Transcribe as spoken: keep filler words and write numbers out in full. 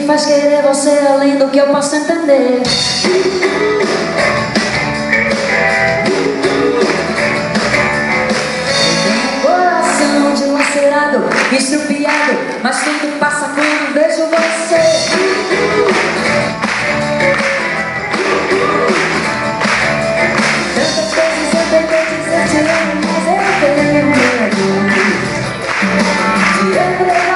me faz querer você além do que eu posso entender. Coração dilacerado, estrupiado, mas tudo passa quando vejo você. Tantas vezes eu tentei dizer te amo, mas eu tenho medo de entregar.